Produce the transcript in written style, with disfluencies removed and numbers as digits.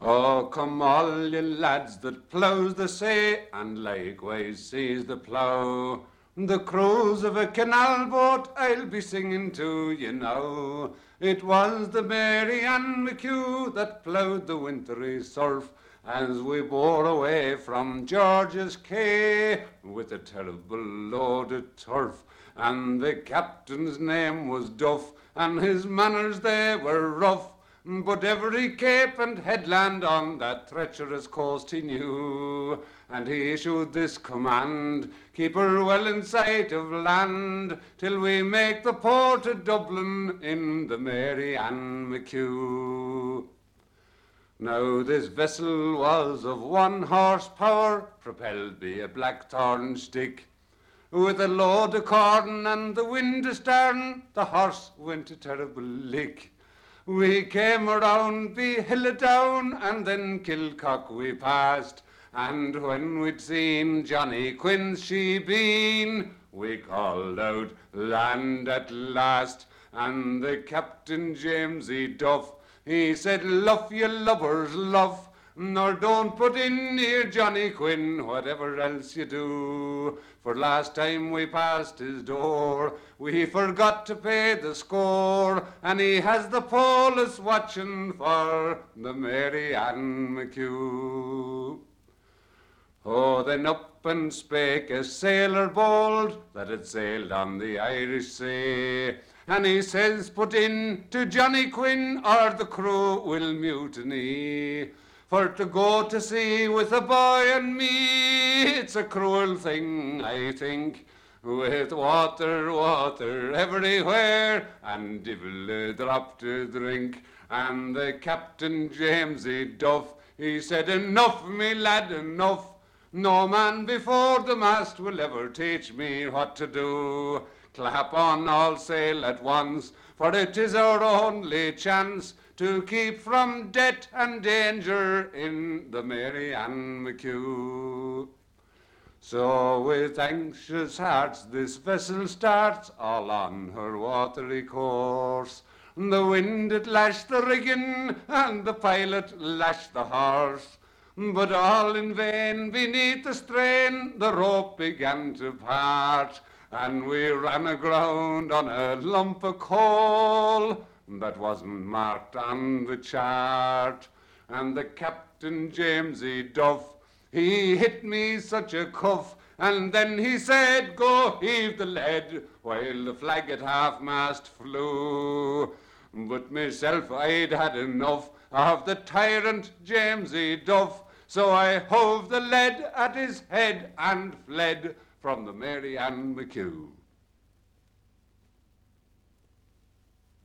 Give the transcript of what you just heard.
Oh, come all ye lads that plows the sea, and likewise sees the plough. The crews of a canal boat I'll be singing to ye now. It was the Mary Ann McHugh that ploughed the wintry surf, as we bore away from George's Quay with a terrible load of turf. And the captain's name was Duff, and his manners they were rough. But every cape and headland on that treacherous coast he knew, and he issued this command: keep her well in sight of land, till we make the port of Dublin in the Mary Ann McHugh. Now this vessel was of 1 horsepower, propelled by a blackthorn stick. With a load of corn and the wind astern, the horse went a terrible lick. We came around be Hilladown, and then Kilcock we passed, and when we'd seen Johnny Quinn's shebeen, we called out, land at last. And the Captain Jamesy Duff, he said, luff ye lubbers, luff, nor don't put in near Johnny Quinn, whatever else you do. For last time we passed his door, we forgot to pay the score, and he has the polis watching for the Mary Ann McHugh. Oh, then up and spake a sailor bold that had sailed on the Irish sea, and he says, put in to Johnny Quinn, or the crew will mutiny. For to go to sea with a boy and me, it's a cruel thing, I think, with water everywhere, and divil a drop to drink. And the Captain Jamesy Duff, he said, enough, me lad, enough. No man before the mast will ever teach me what to do. Clap on all sail at once, for it is our only chance to keep from debt and danger in the Mary Ann McHugh. So with anxious hearts this vessel starts, all on her watery course. The wind it lashed the rigging, and the pilot lashed the horse. But all in vain, beneath the strain, the rope began to part, and we ran aground on a lump of coal that wasn't marked on the chart. And the Captain Jamesy Duff, he hit me such a cuff, and then he said, go heave the lead, while the flag at half-mast flew. But myself, I'd had enough of the tyrant Jamesy Duff, so I hove the lead at his head and fled from the Mary Ann McHugh.